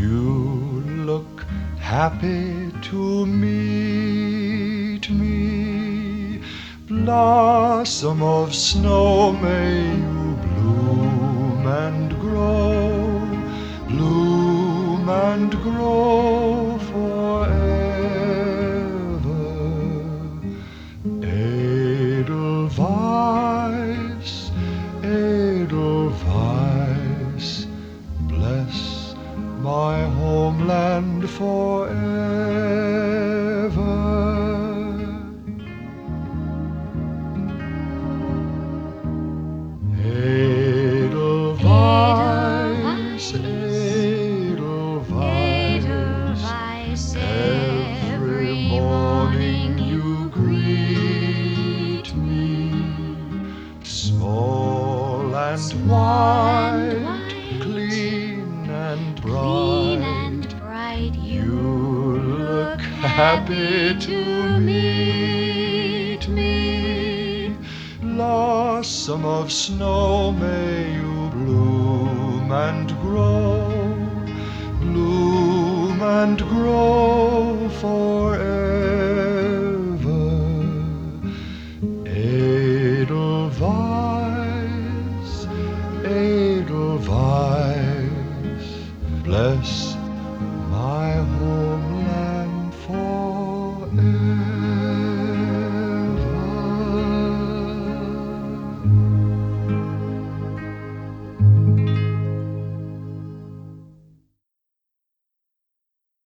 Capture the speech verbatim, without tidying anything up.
You look happy to meet me. Blossom of snow, may you bloom and grow, bloom and grow forever. Edelweiss, Edelweiss, bless my homeland forever. Edelweiss, Edelweiss, every morning you greet me, small and white, clean and bright. You look happy to meet me. Blossom of snow, may you bloom and grow, bloom and grow forever. Edelweiss, Edelweiss, bless